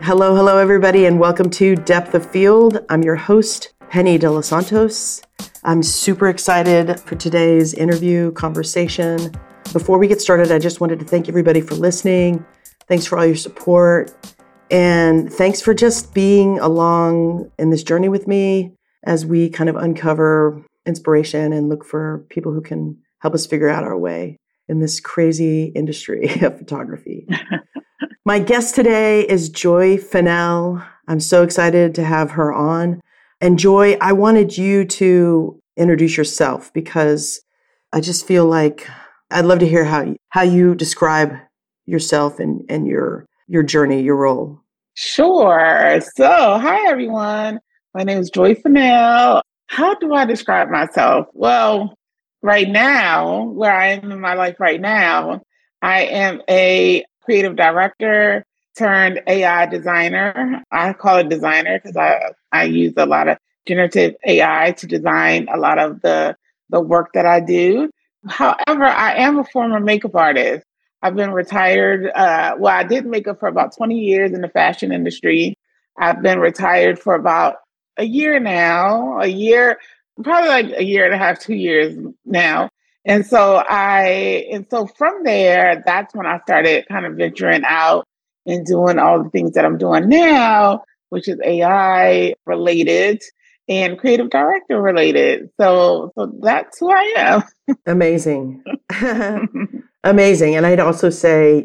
Hello, everybody, and welcome to Depth of Field. I'm your host, Penny De Los Santos. I'm super excited for today's interview conversation. Before we get started, I just wanted to thank everybody for listening. Thanks for all your support. And thanks for just being along in this journey with me as we kind of uncover inspiration and look for people who can help us figure out our way in this crazy industry of photography. My guest today is Joy Fennell. I'm so excited to have her on. And Joy, I wanted you to introduce yourself because I just feel like I'd love to hear how you describe yourself and your journey, your role. Sure. So, hi, everyone. My name is Joy Fennell. How do I describe myself? Well, right now, where I am in my life right now, I am a creative director turned AI designer. I call it designer because I use a lot of generative AI to design a lot of the work that I do. However, I am a former makeup artist. I've been retired. I did makeup for about 20 years in the fashion industry. I've been retired for about a year now, probably like a year and a half, 2 years now. And so from there, that's when I started kind of venturing out and doing all the things that I'm doing now, which is AI related and creative director related. So that's who I am. Amazing. Amazing. And I'd also say,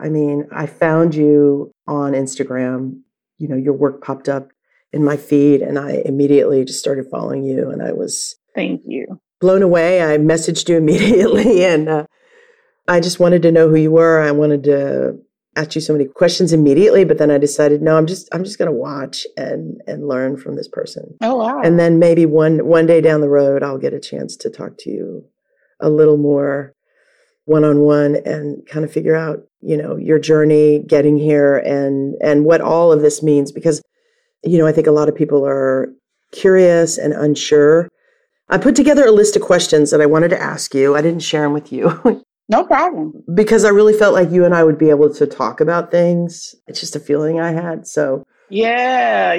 I found you on Instagram. You know, your work popped up in my feed and I immediately just started following you and I was Thank you. Blown away. I messaged you immediately and I just wanted to know who you were. I wanted to ask you so many questions immediately, but then I decided, no, I'm just going to watch and learn from this person. Oh, wow. And then maybe one day down the road, I'll get a chance to talk to you a little more one-on-one and kind of figure out, your journey getting here and what all of this means. Because, I think a lot of people are curious and unsure. I put together a list of questions that I wanted to ask you. I didn't share them with you. No problem. Because I really felt like you and I would be able to talk about things. It's just a feeling I had. So yeah,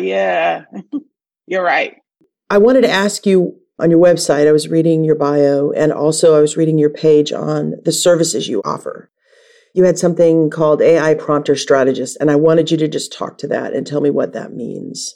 you're right. I wanted to ask you on your website, I was reading your bio and also I was reading your page on the services you offer. You had something called AI Prompter Strategist, and I wanted you to just talk to that and tell me what that means.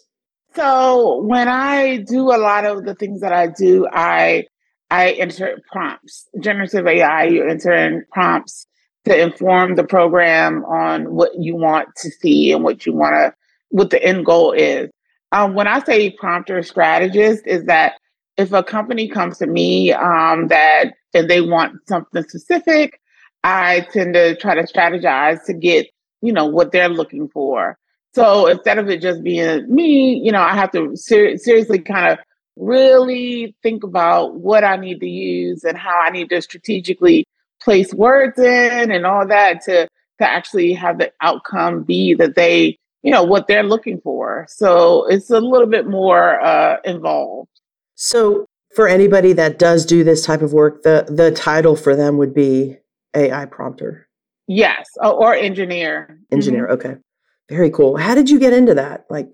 So when I do a lot of the things that I do, I enter prompts. Generative AI, you enter in prompts to inform the program on what you want to see and what the end goal is. When I say prompter strategist, is that if a company comes to me and they want something specific, I tend to try to strategize to get, what they're looking for. So instead of it just being me, I have to seriously kind of really think about what I need to use and how I need to strategically place words in and all that to actually have the outcome be that they, what they're looking for. So it's a little bit more involved. So for anybody that does do this type of work, the title for them would be AI prompter. Yes, or engineer. Engineer, Okay. Very cool. How did you get into that? Like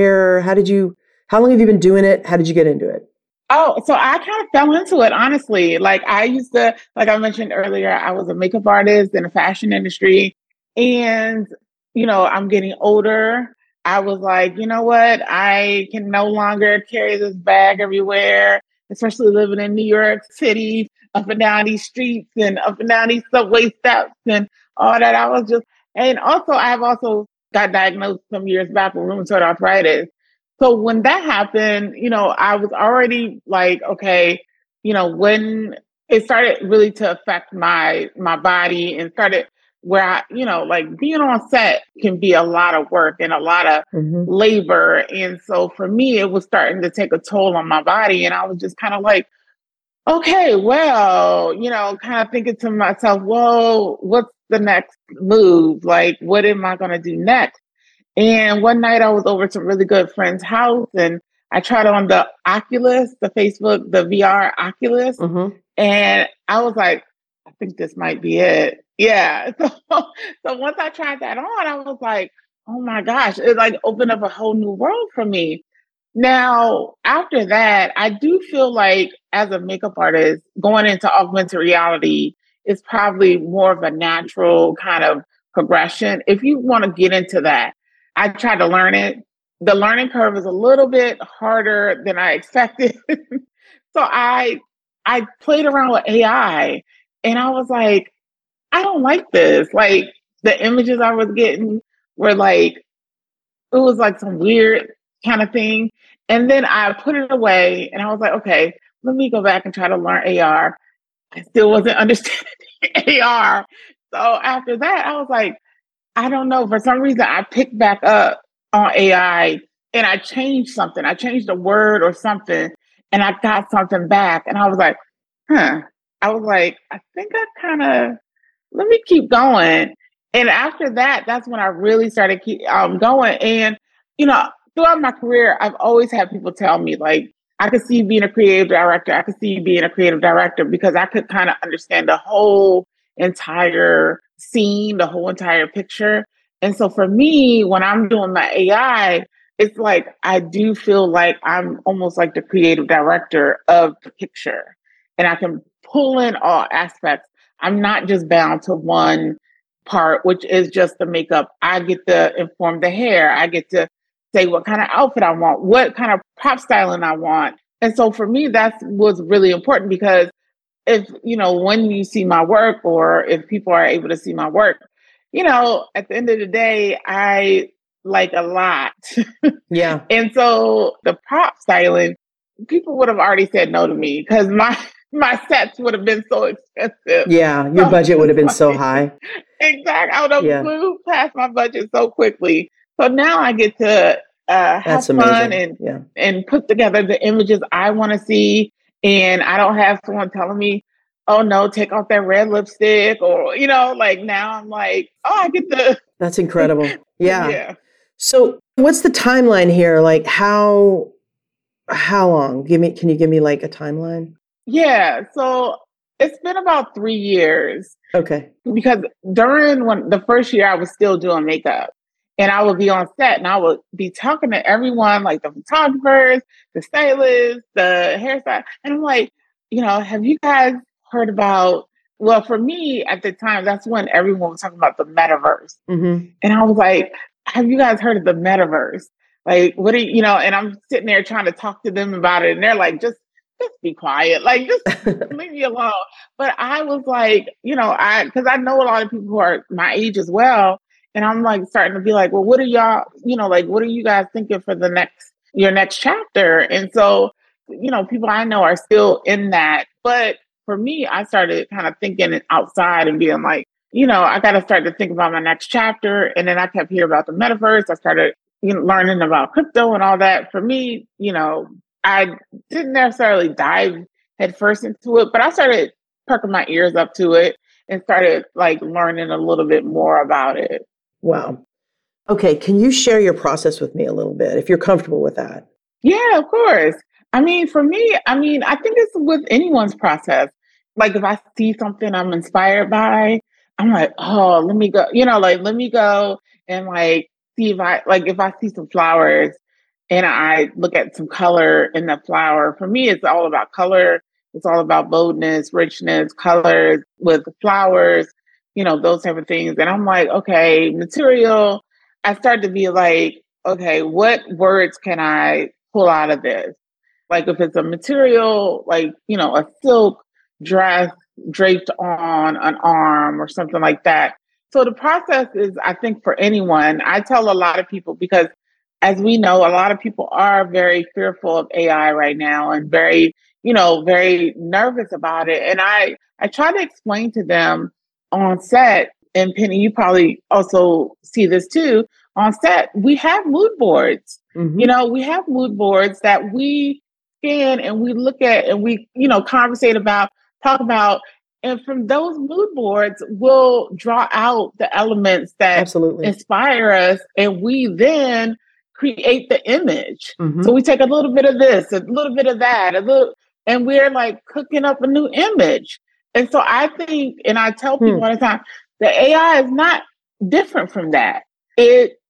how long have you been doing it? How did you get into it? Oh, so I kind of fell into it, honestly. Like I mentioned earlier, I was a makeup artist in the fashion industry. And, I'm getting older. I was like, you know what? I can no longer carry this bag everywhere, especially living in New York City, up and down these streets and up and down these subway steps and all that. And also I've also got diagnosed some years back with rheumatoid arthritis. So when that happened, I was already like, okay, when it started really to affect my body and started where I, like being on set can be a lot of work and a lot of labor. And so for me, it was starting to take a toll on my body. And I was just kind of like, okay, well, kind of thinking to myself, well, what's the next move? Like, what am I going to do next? And one night I was over at some really good friend's house and I tried on the Oculus, the VR Oculus. And I was like, I think this might be it. Yeah. So once I tried that on, I was like, oh my gosh, it like opened up a whole new world for me. Now, after that, I do feel like as a makeup artist, going into augmented reality is probably more of a natural kind of progression. If you want to get into that, I tried to learn it. The learning curve is a little bit harder than I expected. So I played around with AI and I was like, I don't like this. Like the images I was getting were like, it was like some weird kind of thing. And then I put it away and I was like, okay, let me go back and try to learn AR. I still wasn't understanding AR. So after that, I was like, I don't know. For some reason, I picked back up on AI and I changed something. I changed a word or something and I got something back. And I was like, huh. I was like, I think I kind of, let me keep going. And after that, that's when I really started keep going. And, you know, throughout my career, I've always had people tell me, like, I could see you being a creative director. I could see you being a creative director because I could kind of understand the whole entire scene, the whole entire picture. And so for me, when I'm doing my AI, it's like I do feel like I'm almost like the creative director of the picture. And I can pull in all aspects. I'm not just bound to one part, which is just the makeup. I get to inform the hair. I get to say what kind of outfit I want, what kind of prop styling I want. And so for me, that was really important because if, you know, when you see my work or if people are able to see my work, you know, at the end of the day, I like a lot. Yeah. And so the prop styling, people would have already said no to me because my sets would have been so expensive. Yeah. Your So budget would have been like, so high. exactly. I would have Yeah. blew past my budget so quickly. So now I get to have That's fun amazing. Yeah. and put together the images I want to see. And I don't have someone telling me, oh no, take off that red lipstick or, you know, like now I'm like, oh, I get to, That's incredible. Yeah. yeah. So what's the timeline here? Like how long? Can you give me like a timeline? Yeah. So it's been about 3 years Okay. because during the first year I was still doing makeup and I would be on set and I would be talking to everyone, like the photographers, the stylists, the hairstyle. And I'm like, you know, have you guys heard about, well, for me at the time, that's when everyone was talking about the metaverse. Mm-hmm. And I was like, have you guys heard of the metaverse? Like, what do you know? And I'm sitting there trying to talk to them about it. And they're like, just be quiet. Like, just leave me alone. But I was like, you know, because I know a lot of people who are my age as well. And I'm like starting to be like, well, what are y'all, you know, like, what are you guys thinking for your next chapter? And so, you know, people I know are still in that. But for me, I started kind of thinking outside and being like, you know, I got to start to think about my next chapter. And then I kept hearing about the metaverse. I started, you know, learning about crypto and all that. For me, you know, I didn't necessarily dive headfirst into it, but I started perking my ears up to it and started like learning a little bit more about it. Wow. Okay. Can you share your process with me a little bit if you're comfortable with that? Yeah, of course. I mean, for me, I think it's with anyone's process. Like if I see something I'm inspired by, I'm like, oh, let me go, you know, like let me go and like see if I see some flowers and I look at some color in the flower. For me, it's all about color. It's all about boldness, richness, colors with the flowers, you know, those type of things. And I'm like, okay, material. I start to be like, okay, what words can I pull out of this? Like if it's a material, like, you know, a silk dress draped on an arm or something like that. So the process is, I think for anyone, I tell a lot of people because as we know, a lot of people are very fearful of AI right now and very, you know, very nervous about it. And I try to explain to them on set, and Penny, you probably also see this too, on set, we have mood boards. Mm-hmm. You know, we have mood boards that we scan and we look at and we, you know, conversate about, talk about. And from those mood boards, we'll draw out the elements that Absolutely. inspire us. And we then create the image. Mm-hmm. So we take a little bit of this, a little bit of that, and we're like cooking up a new image. And so I think, and I tell people all the time, the AI is not different from that. It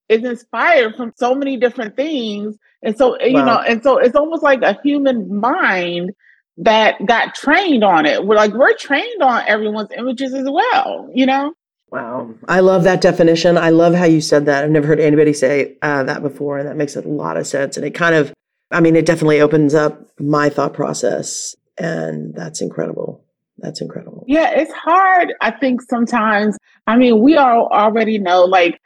is inspired from so many different things. And so, Wow. and so it's almost like a human mind that got trained on it. We're trained on everyone's images as well. Wow. I love that definition. I love how you said that. I've never heard anybody say that before. And that makes a lot of sense. And it it definitely opens up my thought process. And that's incredible. That's incredible. Yeah, it's hard. I think sometimes, we all already know, like,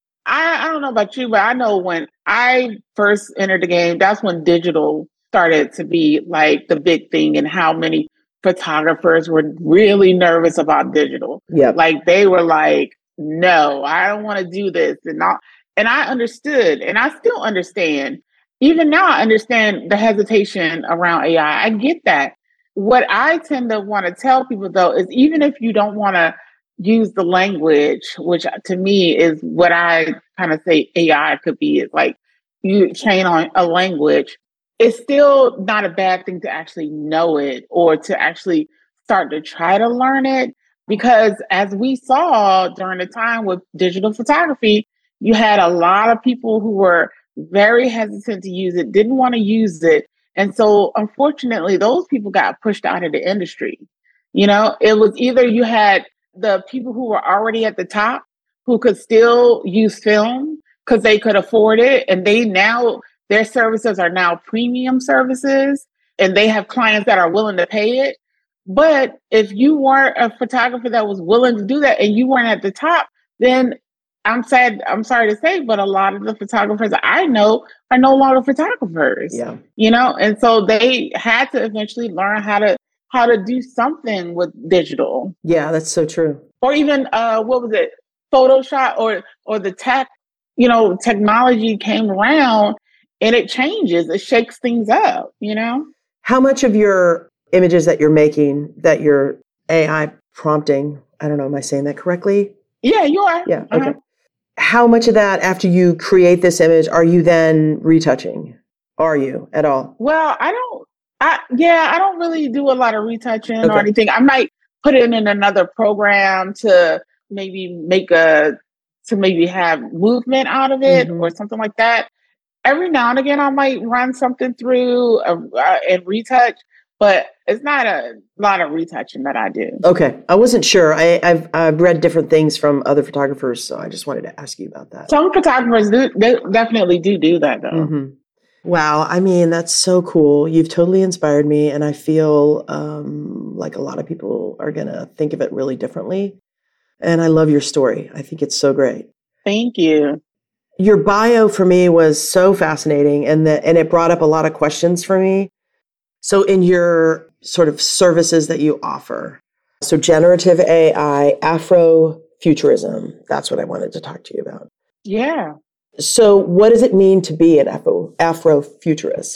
I don't know about you, but I know when I first entered the game, that's when digital started to be like the big thing, and how many photographers were really nervous about digital. Yep. Like they were like, no, I don't want to do this. And I understood, and I still understand. Even now, I understand the hesitation around AI. I get that. What I tend to want to tell people, though, is even if you don't want to use the language, which to me is what I kind of say AI could be, is like you train on a language, it's still not a bad thing to actually know it or to actually start to try to learn it. Because as we saw during the time with digital photography, you had a lot of people who were very hesitant to use it, didn't want to use it. And so unfortunately, those people got pushed out of the industry. It was either you had the people who were already at the top who could still use film because they could afford it. And their services are now premium services, and they have clients that are willing to pay it. But if you weren't a photographer that was willing to do that and you weren't at the top, then I'm sorry to say, but a lot of the photographers I know are no longer photographers. Yeah. And so they had to eventually learn how to do something with digital. Yeah, that's so true. Or even what was it? Photoshop or the technology came around and it changes, it shakes things up, How much of your images that you're making, that you're AI prompting, I don't know, am I saying that correctly? Yeah, you are. Yeah, okay. How much of that, after you create this image, are you then retouching? Are you at all? Well, I don't really do a lot of retouching or anything. I might put it in another program to maybe have movement out of it or something like that. Every now and again, I might run something through and retouch, but it's not a lot of retouching that I do. Okay. I wasn't sure. I've read different things from other photographers, so I just wanted to ask you about that. Some photographers they definitely do that, though. Mm-hmm. Wow. That's so cool. You've totally inspired me, and I feel like a lot of people are going to think of it really differently. And I love your story. I think it's so great. Thank you. Your bio for me was so fascinating, and it brought up a lot of questions for me. So in your sort of services that you offer, so generative AI, Afrofuturism, that's what I wanted to talk to you about. Yeah. So what does it mean to be an Afrofuturist?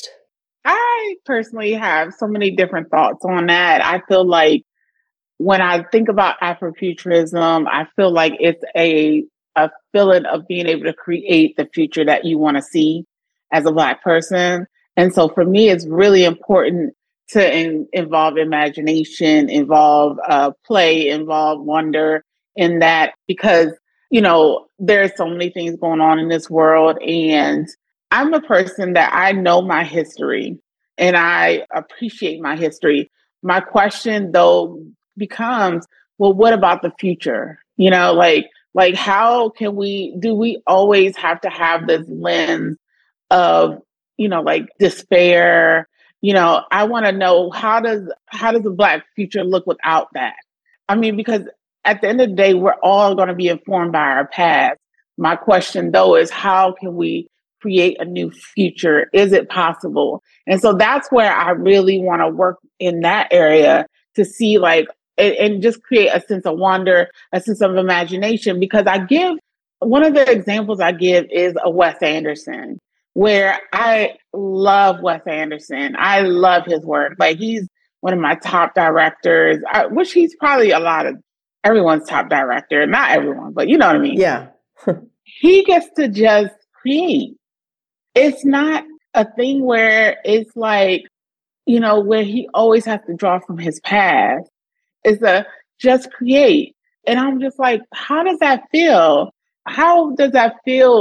I personally have so many different thoughts on that. I feel like when I think about Afrofuturism, I feel like it's a feeling of being able to create the future that you want to see as a Black person. And so for me, it's really important to involve imagination, involve play, involve wonder in that, because, there's so many things going on in this world. And I'm a person that I know my history and I appreciate my history. My question, though, becomes, well, what about the future? Like how do we always have to have this lens of, like despair? I want to know, how does a Black future look without that? Because at the end of the day, we're all going to be informed by our past. My question, though, is how can we create a new future? Is it possible? And so that's where I really want to work in that area, to see and just create a sense of wonder, a sense of imagination. Because one of the examples I give is a Wes Anderson, where I love Wes Anderson. I love his work. Like, he's one of my top directors, which he's probably everyone's top director. Not everyone, but you know what I mean? Yeah. He gets to just create. It's not a thing where it's like, where he always has to draw from his past. It's just create. And I'm just like, how does that feel? How does that feel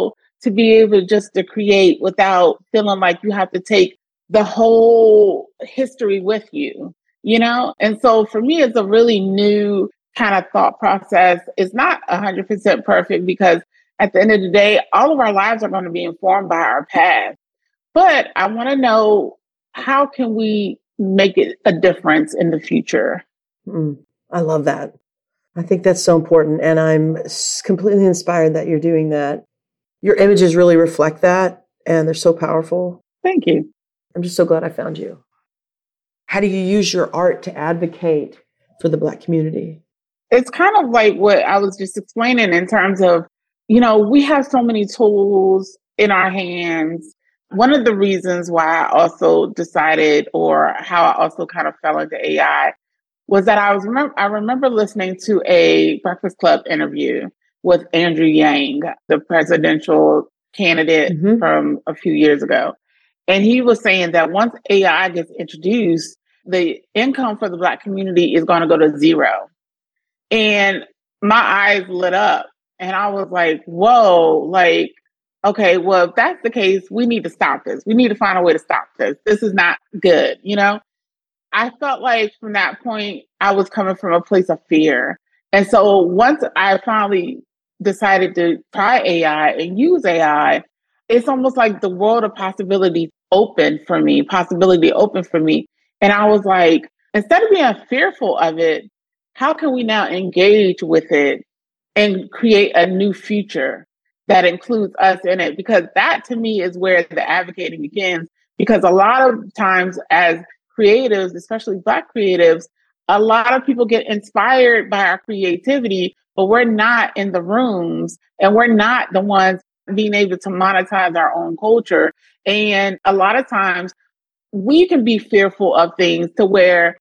to be able just to create without feeling like you have to take the whole history with you, you know? And so for me, it's a really new kind of thought process. It's not 100% perfect because at the end of the day, all of our lives are going to be informed by our past. But I want to know, how can we make it a difference in the future? I love that. I think that's so important. And I'm completely inspired that you're doing that. Your images really reflect that, and they're so powerful. Thank you. I'm just so glad I found you. How do you use your art to advocate for the Black community? It's kind of like what I was just explaining in terms of, you know, we have so many tools in our hands. One of the reasons why I also decided, or how I also kind of fell into AI, was that I remember listening to a Breakfast Club interview with Andrew Yang, the presidential candidate from a few years ago. And he was saying that once AI gets introduced, the income for the Black community is going to go to zero. And my eyes lit up and I was like, whoa, like, okay, well, if that's the case, we need to stop this. We need to find a way to stop this. This is not good, you know? I felt like from that point, I was coming from a place of fear. And so once I finally decided to try AI and use AI, it's almost like the world of possibility opened for me. And I was like, instead of being fearful of it, how can we now engage with it and create a new future that includes us in it? Because that to me is where the advocating begins. Because a lot of times as creatives, especially Black creatives, a lot of people get inspired by our creativity, but we're not in the rooms and we're not the ones being able to monetize our own culture. And a lot of times we can be fearful of things to where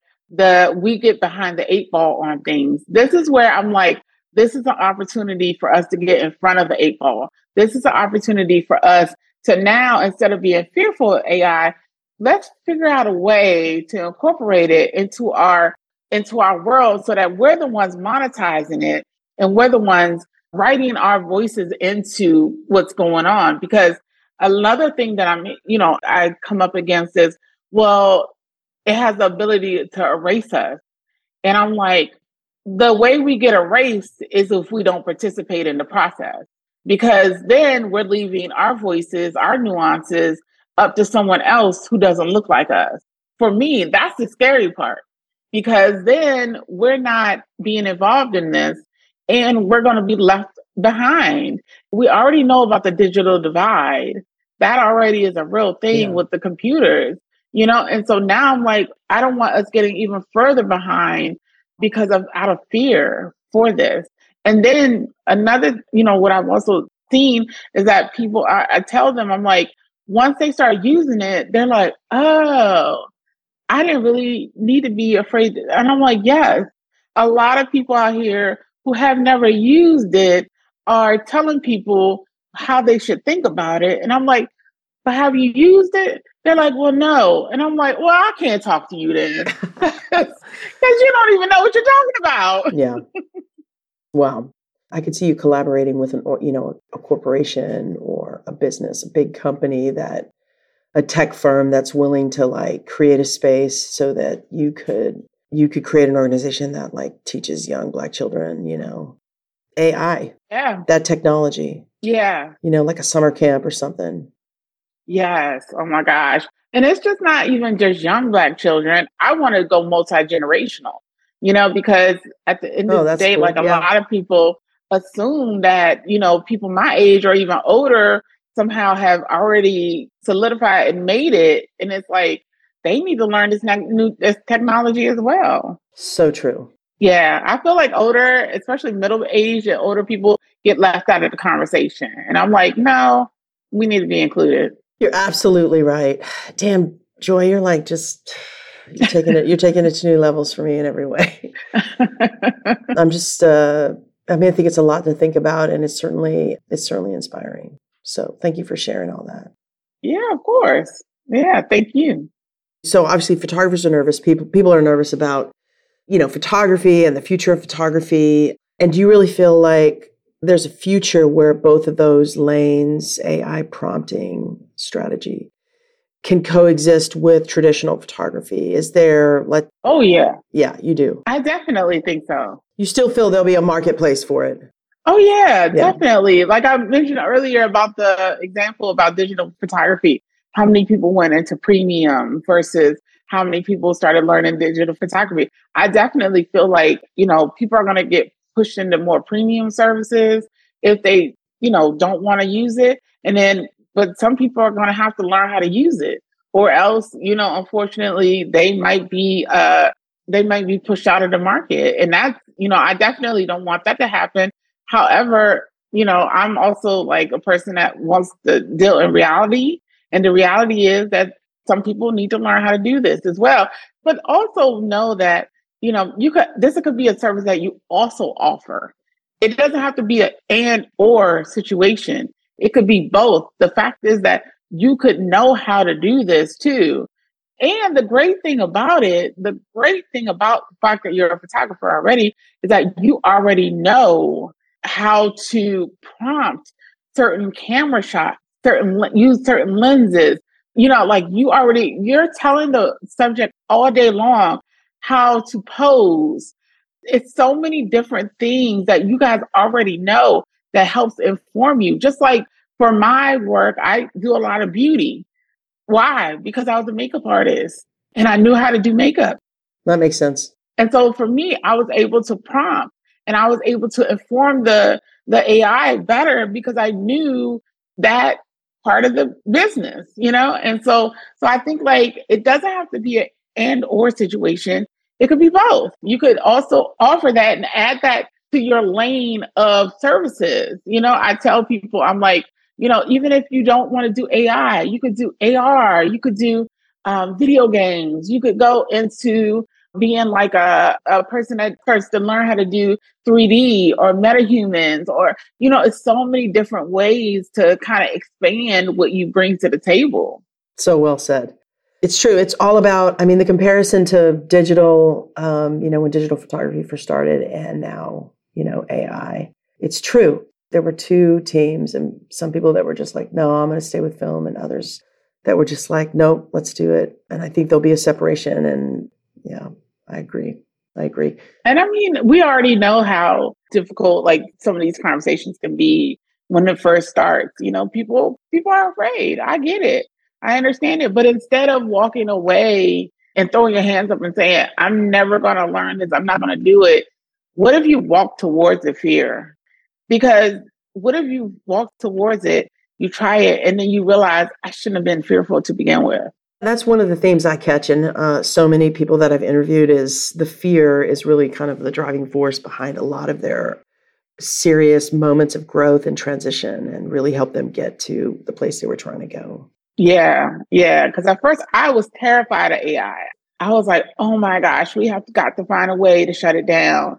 we get behind the 8 ball on things. This is where I'm like, this is an opportunity for us to get in front of the 8 ball. This is an opportunity for us to now, instead of being fearful of AI, let's figure out a way to incorporate it into our world so that we're the ones monetizing it and we're the ones writing our voices into what's going on. Because another thing that I come up against is, well, it has the ability to erase us. And I'm like, the way we get erased is if we don't participate in the process, because then we're leaving our voices, our nuances up to someone else who doesn't look like us. For me, that's the scary part, because then we're not being involved in this and we're going to be left behind. We already know about the digital divide. That already is a real thing with the computers, you know? And so now I'm like, I don't want us getting even further behind because of out of fear for this. And then another, what I've also seen is that people, I tell them, I'm like, once they start using it, they're like, oh, I didn't really need to be afraid. And I'm like, yes, a lot of people out here who have never used it are telling people how they should think about it. And I'm like, but have you used it? They're like, well, no. And I'm like, well, I can't talk to you then. Because you don't even know what you're talking about. Yeah. Wow. I could see you collaborating with a corporation or a business, a big company, a tech firm that's willing to create a space so that you could create an organization that teaches young Black children, AI. Yeah. That technology. Yeah. Like a summer camp or something. Yes. Oh my gosh. And it's just not even just young Black children. I want to go multi-generational, because at the end of the day, cool. a lot of people assume that, people my age or even older somehow have already solidified and made it. And it's like, they need to learn this technology as well. So true. Yeah. I feel like older, especially middle-aged and older people, get left out of the conversation. And I'm like, no, we need to be included. You're absolutely right. Damn, Joy, you're you're taking it to new levels for me in every way. I'm just, I think it's a lot to think about, and it's certainly inspiring. So thank you for sharing all that. Yeah, of course. Yeah, thank you. So obviously photographers are nervous. People are nervous about, photography and the future of photography. And do you really feel like there's a future where both of those lanes, AI prompting strategy, can coexist with traditional photography. Is there, Oh, yeah. Yeah, you do. I definitely think so. You still feel there'll be a marketplace for it? Oh, yeah, definitely. Like I mentioned earlier about the example about digital photography, how many people went into premium versus how many people started learning digital photography. I definitely feel like, people are going to get pushed into more premium services if they, don't want to use it. But some people are going to have to learn how to use it, or else, unfortunately, they might be pushed out of the market. And that's, I definitely don't want that to happen. However, I'm also like a person that wants to deal in reality. And the reality is that some people need to learn how to do this as well. But also know that, this could be a service that you also offer. It doesn't have to be an and or situation. It could be both. The fact is that you could know how to do this too. And the great thing about the fact that you're a photographer already is that you already know how to prompt certain camera shots, use certain lenses. You're telling the subject all day long how to pose. It's so many different things that you guys already know that helps inform you. Just like for my work, I do a lot of beauty. Why? Because I was a makeup artist and I knew how to do makeup. That makes sense. And so for me, I was able to prompt and I was able to inform the AI better because I knew that part of the business, And so I think like it doesn't have to be an and or situation. It could be both. You could also offer that and add that to your lane of services. I tell people, I'm like, even if you don't want to do AI, you could do AR, you could do video games, you could go into being like a person that starts to learn how to do 3D or metahumans, or, it's so many different ways to kind of expand what you bring to the table. So well said. It's true. It's all about, the comparison to digital, when digital photography first started and now, AI. It's true. There were two teams and some people that were just like, no, I'm going to stay with film, and others that were just like, nope, let's do it. And I think there'll be a separation. And yeah, I agree. And we already know how difficult like some of these conversations can be when it first starts. People are afraid. I get it. I understand it. But instead of walking away and throwing your hands up and saying, I'm never going to learn this, I'm not going to do it, what if you walk towards the fear? Because what if you walk towards it, you try it, and then you realize I shouldn't have been fearful to begin with? That's one of the themes I catch in so many people that I've interviewed is the fear is really kind of the driving force behind a lot of their serious moments of growth and transition, and really help them get to the place they were trying to go. Yeah. Because at first I was terrified of AI. I was like, oh my gosh, we have got to find a way to shut it down.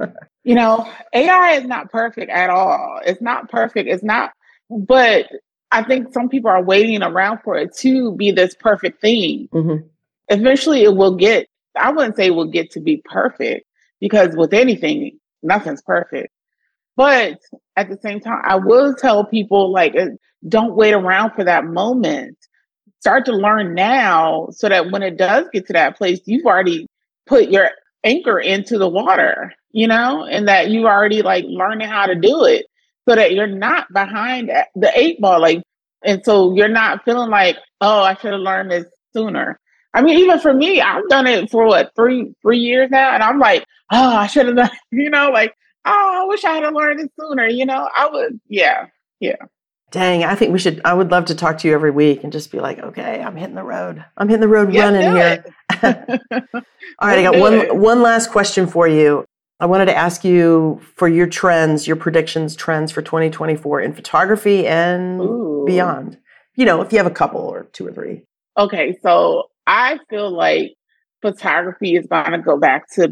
AI is not perfect at all. It's not perfect. It's not, but I think some people are waiting around for it to be this perfect thing. Mm-hmm. Eventually I wouldn't say it will get to be perfect, because with anything, nothing's perfect. But at the same time, I will tell people like, don't wait around for that moment. Start to learn now so that when it does get to that place, you've already put your anchor into the water, and that you already like learning how to do it so that you're not behind the 8 ball. And so you're not feeling like, oh, I should have learned this sooner. Even for me, I've done it for what, three years now. And I'm like, oh, I should have done, oh, I wish I had learned it sooner. I would. Yeah. Dang, I would love to talk to you every week and just be like, okay, I'm hitting the road running here. All right, I got one last question for you. I wanted to ask you for your predictions trends for 2024 in photography and beyond. If you have a couple or two or three. Okay, so I feel like photography is going to go back to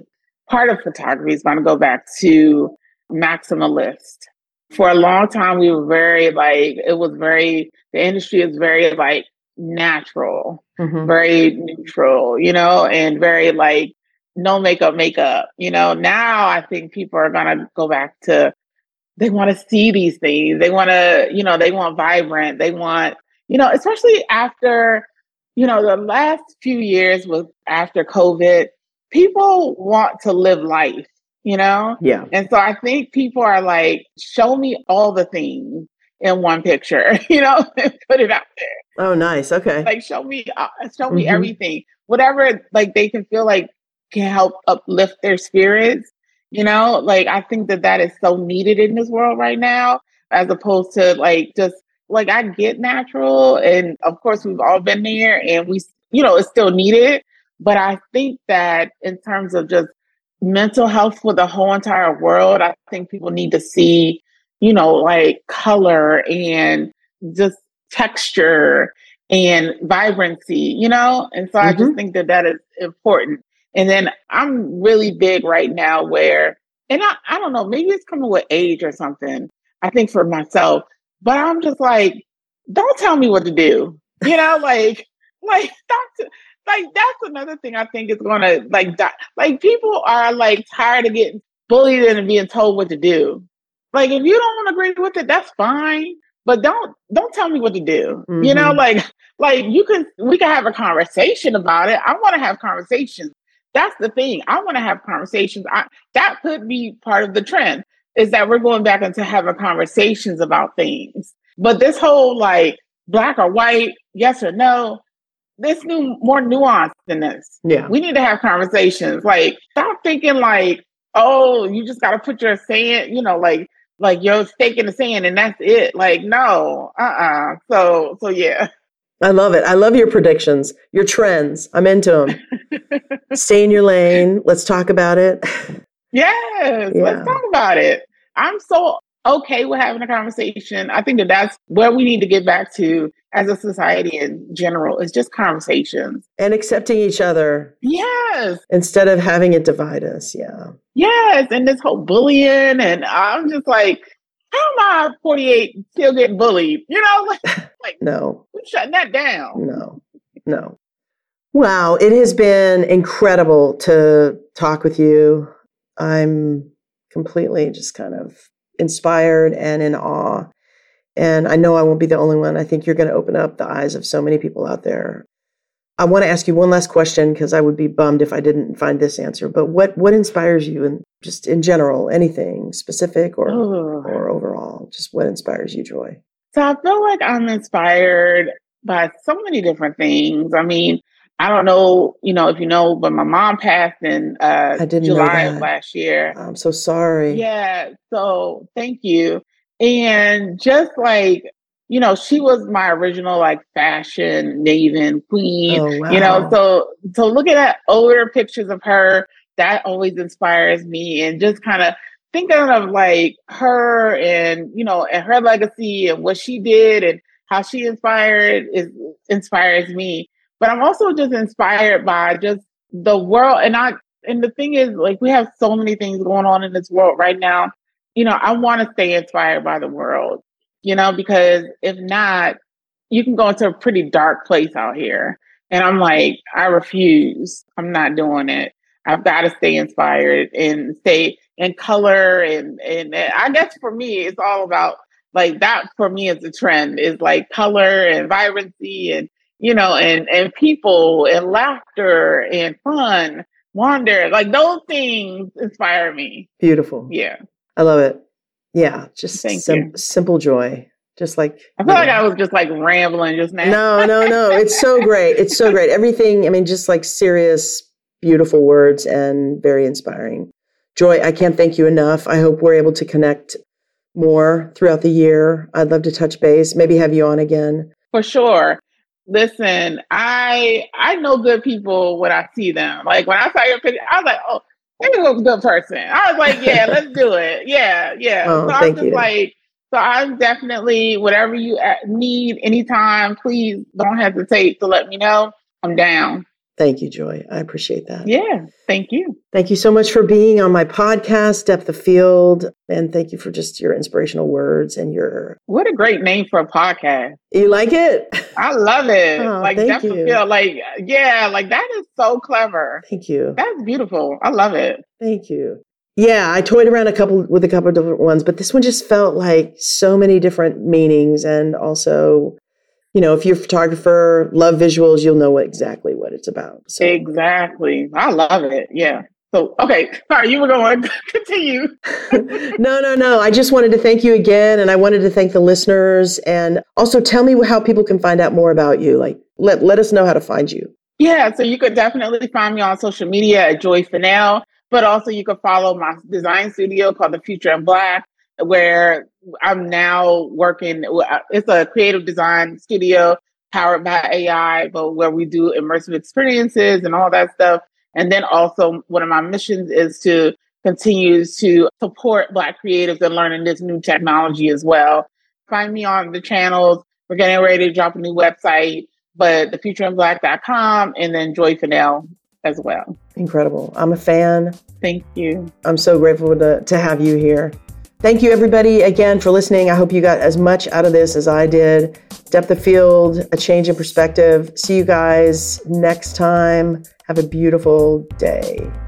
maximalist. For a long time, we were the industry is very like natural, mm-hmm. very neutral, and very like no makeup. Now I think people are going to go back to they want to see these things. They want to, they want vibrant. They want, especially after, the last few years was after COVID, people want to live life, Yeah. And so I think people are like, show me all the things in one picture, and put it out there. Oh, nice. Okay. Like, show me everything, whatever, like they can feel like can help uplift their spirits. Like I think that is so needed in this world right now, as opposed to like just like I get natural, and of course we've all been there, and we, it's still needed. But I think that in terms of just mental health for the whole entire world, I think people need to see, like color and just texture and vibrancy, and so I just think that is important. And then I'm really big right now where, and I don't know, maybe it's coming with age or something, I think for myself, but I'm just like, don't tell me what to do, like that's another thing I think is going to like die. Like people are like tired of getting bullied and being told what to do. Like if you don't want to agree with it, that's fine, but don't tell me what to do. Like we can have a conversation about it. I want to have conversations. That's the thing. I want to have conversations. That could be part of the trend, is that we're going back into having conversations about things. But this whole like black or white, yes or no, this more nuanced than this. Yeah. We need to have conversations. Like stop thinking like, oh, you just got to put your sand, like your stake in the sand and that's it. Like, no, So yeah. I love it. I love your predictions, your trends. I'm into them. Stay in your lane. Let's talk about it. Yes, let's talk about it. I'm so okay with having a conversation. I think that's where we need to get back to as a society in general, is just conversations. And accepting each other. Yes. Instead of having it divide us. Yeah. Yes. And this whole bullying. And I'm just like, how am I 48 still getting bullied? Like no. We're shutting that down. No. Wow. It has been incredible to talk with you. I'm completely just kind of inspired and in awe. And I know I won't be the only one. I think you're going to open up the eyes of so many people out there. I want to ask you one last question, because I would be bummed if I didn't find this answer. But what inspires you, and just in general, anything specific or overall, just what inspires you, Joy? So I feel like I'm inspired by so many different things. I mean, I don't know, if you know, but my mom passed in July of last year. I'm so sorry. Yeah. So thank you. And just like, she was my original like fashion maven queen, oh, wow. So looking at older pictures of her, that always inspires me, and just kind of thinking of like her and, and her legacy and what she did and how she inspires me. But I'm also just inspired by just the world. And the thing is, like, we have so many things going on in this world right now. I want to stay inspired by the world, because if not, you can go into a pretty dark place out here. And I'm like, I refuse. I'm not doing it. I've got to stay inspired and stay in color. And I guess for me, it's all about like that. For me, is a trend, is like color and vibrancy and, and people and laughter and fun, wonder, like those things inspire me. Beautiful. Yeah. I love it. Yeah. Just simple joy. Just like, I feel like I was just like rambling just now. No. It's so great. It's so great. Everything. I mean, just like serious, beautiful words and very inspiring. Joy, I can't thank you enough. I hope we're able to connect more throughout the year. I'd love to touch base, maybe have you on again. For sure. Listen, I know good people when I see them. Like when I saw your picture, I was like, oh, you're a good person. I was like, yeah, let's do it. Yeah. Oh, so I'm just like, so I'm definitely, whatever you need anytime, please don't hesitate to let me know. I'm down. Thank you, Joy. I appreciate that. Yeah, thank you. Thank you so much for being on my podcast, Depth of Field. And thank you for just your inspirational words and your... What a great name for a podcast. You like it? I love it. Oh, like Depth of Field. Like, yeah, like that is so clever. Thank you. That's beautiful. I love it. Thank you. Yeah, I toyed around with a couple of different ones, but this one just felt like so many different meanings. And also, if you're a photographer, love visuals, you'll know exactly what it's about. So. Exactly. I love it. Yeah. So, okay. Sorry, you were going to continue. No. I just wanted to thank you again. And I wanted to thank the listeners. And also tell me how people can find out more about you. Like, let us know how to find you. Yeah. So you could definitely find me on social media at Joy Fennell, but also you could follow my design studio called The Future in Black, where I'm now working. It's a creative design studio powered by AI, but where we do immersive experiences and all that stuff. And then also one of my missions is to continue to support Black creatives in learning this new technology as well. Find me on the channels. We're getting ready to drop a new website, but thefutureinblack.com, and then Joy Fennell as well. Incredible. I'm a fan. Thank you. I'm so grateful to have you here. Thank you, everybody, again, for listening. I hope you got as much out of this as I did. Depth of field, a change in perspective. See you guys next time. Have a beautiful day.